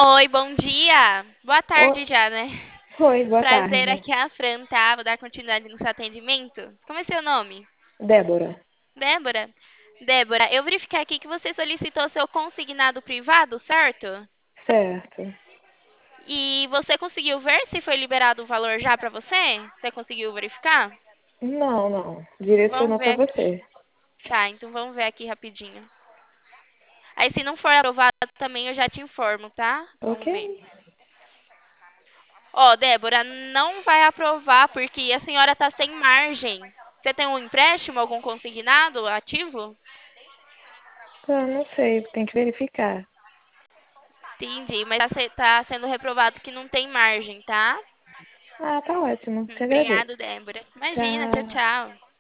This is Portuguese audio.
Oi, bom dia. Boa tarde já, né? Oi, boa Prazer, tarde. aqui é a Fran, tá? Vou dar continuidade no seu atendimento. Como é seu nome? Débora. Débora? Débora, eu verifiquei aqui que você solicitou seu consignado privado, certo? Certo. E você conseguiu ver se foi liberado o valor já pra você? Você conseguiu verificar? Não, não. Vamos Direcionou ver para aqui. você. Tá, então vamos ver aqui rapidinho. Aí se não for aprovado também eu já te informo, tá? Ok? Vamos ver. Ó, Débora, não vai aprovar porque a senhora tá sem margem. Você tem um empréstimo, algum consignado ativo? Ah, não sei, tem que verificar. Entendi, mas tá sendo reprovado que não tem margem, tá? Ah, tá ótimo. Te agradeço. Obrigado, Débora. Imagina, tchau, Tchau. tchau.